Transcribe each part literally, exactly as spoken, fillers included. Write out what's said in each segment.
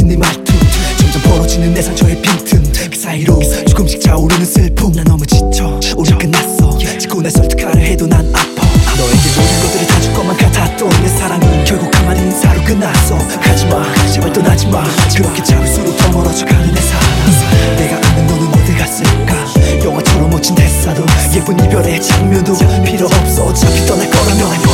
뱉은 네 말투 점점 벌어지는 내 상처의 빈틈 그 사이로 조금씩 차오르는 슬픔 난 너무 지쳐 우리 끝났어 짓고 날 설득하려 해도 난 아파 너에게 모든 것들을 다 줄 것만 같았던 내 사랑은 결국 한마디 인사로 끝났어 가지마 제발 떠나지마 그렇게 잡을수록 더 멀어져가는 내 사랑 내가 아는 너는 어디 갔을까 영화처럼 멋진 대사도 예쁜 이별의 장면도 필요 없어 어차피 떠날 거라면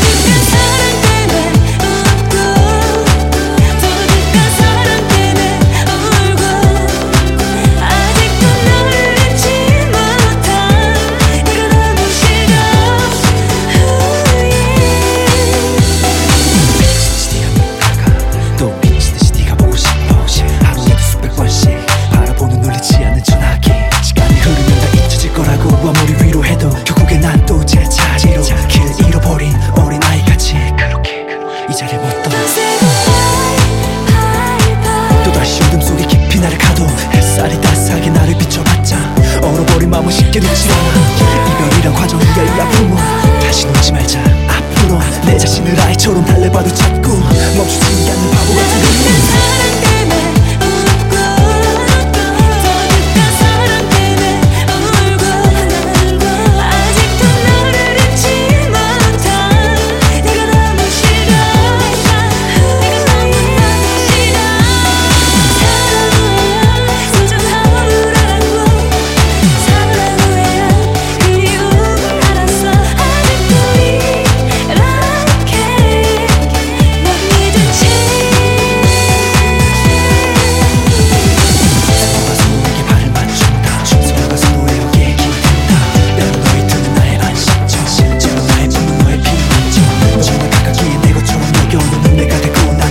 햇살이 따스하게 나를 비춰봤자 얼어버린 마음은 쉽게 놓지 않아 이별이란 과정이야 이 아픔은 다시 놓지 말자 앞으로 내 자신을 아이처럼 달래봐도 자꾸 멈추지 않는 바보 같은 내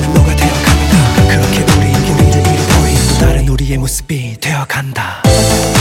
모습이 되어간다.